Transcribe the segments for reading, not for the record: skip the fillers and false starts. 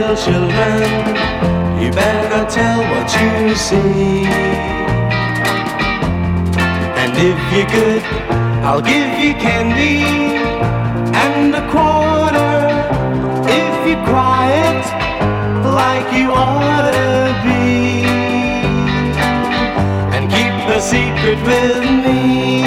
little children, you better not tell what you see. And if you're good, I'll give you candy and a quarter. If you're quiet like you ought to be, and keep a secret with me.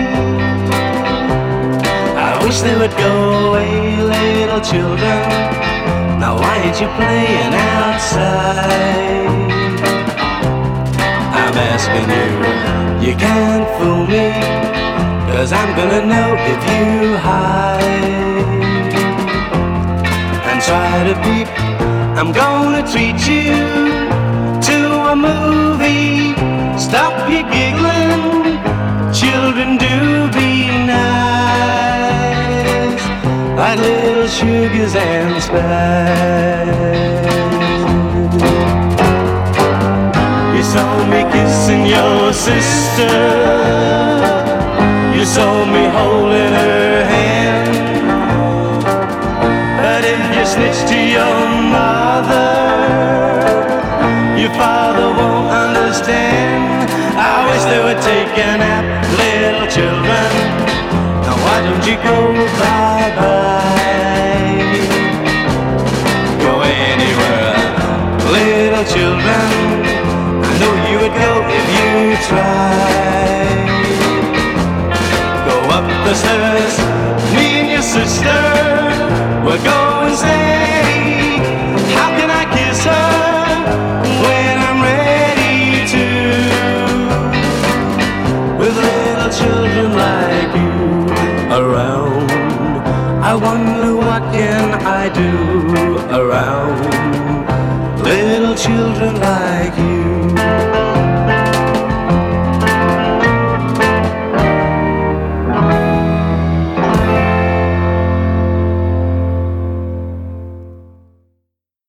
I wish they would go away, little children. Now why ain't you playing outside? I'm asking you, you can't fool me, 'cause I'm gonna know if you hide and try to peep. I'm gonna treat you to a movie. Stop your giggling, children, do be nice, like little sugars and spice. You saw me kissing your sister, you saw me holding her hand, but if you snitch to your mother, your father won't understand. I wish they would take a nap, little children. Now why don't you go